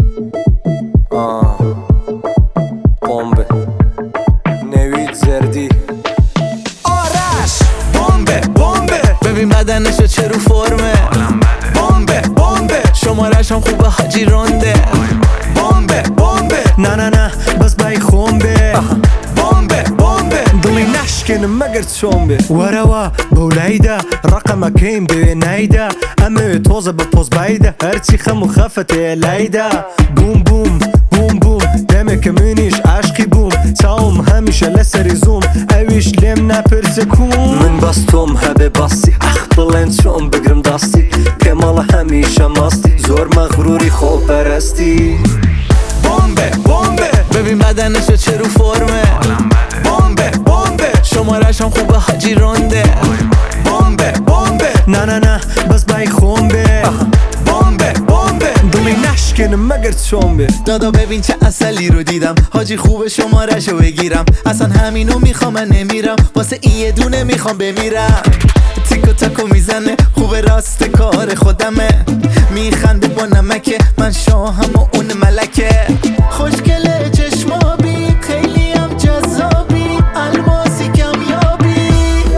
بمب نوید زردی آرش بمبه ببین بدنشو چه رو فرمه بمبه شمارش هم خوبه حاجی رونده بمبه نه بس بای خونبه بمبه دلی نشکن مگر چونبه وروا بولایده رقم کیم دوی نایده امه توزه با پوز بایده هرچی خم و خفته لایده بوم بوم بوم بوم دمه کمینیش عشقی بوم ساوم همیشه لسری زوم اویش لیم نپرسه کون من باستم هبه باستی اخ بلند شون بگرم داستی کمال همیشه ماستی زور مغروری خوب پرستی بمبه ببین بدنشو چه رو فرمه بمبه شمارش هم خوبه حاجی رونده بمبه نه بس بای خونبه بمبه دلی نشکن مگر چونبه دادا ببین چه اصلی رو دیدم حاجی خوبه شمارشو بگیرم اصلا همینو میخوام من نمیرم واسه این یه دونه میخوام بمیرم تیکو تاکو میزنه خوبه راست کار خودمه میخنده با نمکه من شاهم و اون ملکه خوشگله چشمابی خیلی هم جذابی الماسی کمیابی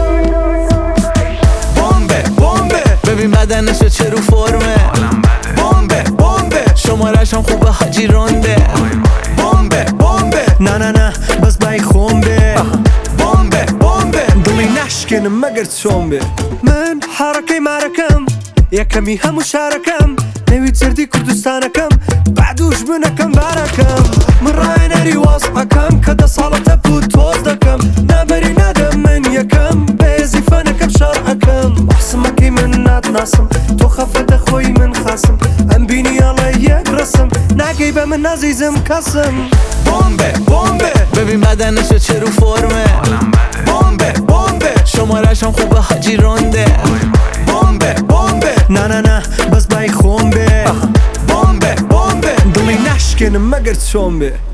بمبه ببین بدنشو چه رو فرمه بمبه شمارش هم خوبه حاجی رونده بمبه نه بس بای خونبه بمبه دلی نشکن مگر چونبه من حرکه معرکم یکمی همو شارکم نوید زردی کردستانکم بعدوش بنکم بارکم من رای نری واسعکم که ده سالته بود توز دکم نبری ندم من یکم بزیفه نکم شرعکم بحسمکی من ندناسم تو خفت خوی من خاسم ام بینی علی یک رسم نگی به من عزیزم کسم بمبه ببین بدنشو چه رو فرمه بمبه شمارش هم خوبه حاجی رونده بمبه نه بس بای خونبه بمبه دلی نشکن مگر چونبه